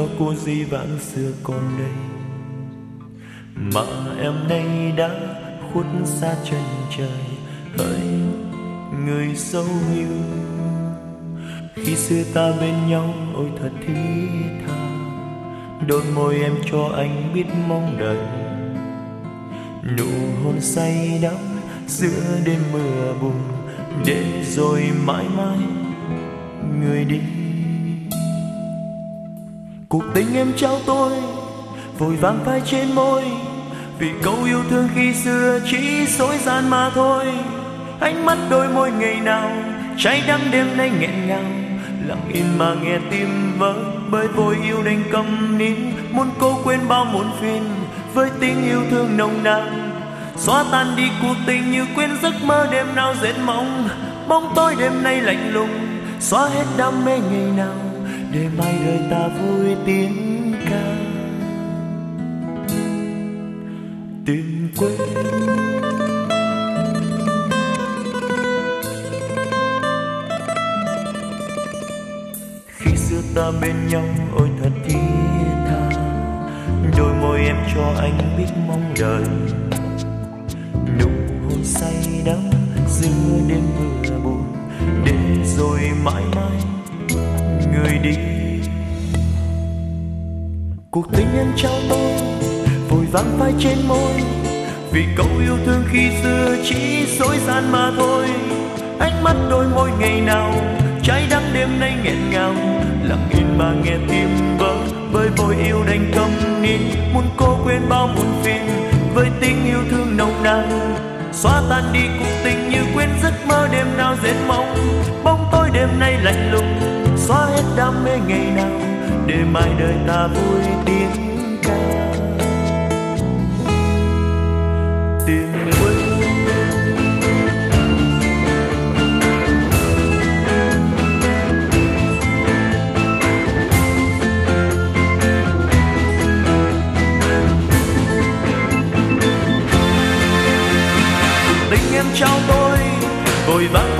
của dĩ vãng xưa còn đây, mà em nay đã khuất xa chân trời. Hỡi người dấu yêu, khi xưa ta bên nhau ôi thật thiết tha, đôi môi em cho anh biết mong đợi, nụ hôn say đắm giữa đêm mưa bùng, để rồi mãi mãi người đi. Cuộc tình em trao tôi vội vàng phai trên môi, vì câu yêu thương khi xưa chỉ dối gian mà thôi. Ánh mắt đôi môi ngày nào cháy đắng đêm nay nghẹn ngào, lặng im mà nghe tim vỡ bởi vội yêu đành câm nín. Muốn cố quên bao muộn phiền với tình yêu thương nồng nàn, xóa tan đi cuộc tình như quên giấc mơ đêm nào dệt mộng. Bóng tối đêm nay lạnh lùng xóa hết đam mê ngày nào, để mai đời ta vui tiếng ca tìm quên. Khi xưa ta bên nhau ôi thật thiết tha, đôi môi em cho anh biết mong đợi, nụ hôn say đắm giữa đêm mưa buồn, để rồi mãi mãi người đi. Cuộc tình em trao tôi vội vàng phai trên môi, vì câu yêu thương khi xưa chỉ dối gian mà thôi. Ánh mắt đôi môi ngày nào cháy đắng đêm nay nghẹn ngào, lặng im mà nghe tim vỡ bởi vội yêu đành câm nín. Muốn cố quên bao muộn phiền với tình yêu thương nồng nàn, xóa tan đi cuộc tình như quên giấc mơ đêm nào dệt mộng. Bóng tối đêm nay lạnh lùng xóa hết đam mê ngày nào, để mai đời ta vui tiếng ca tìm quên. Tình em trao tôi vội vàng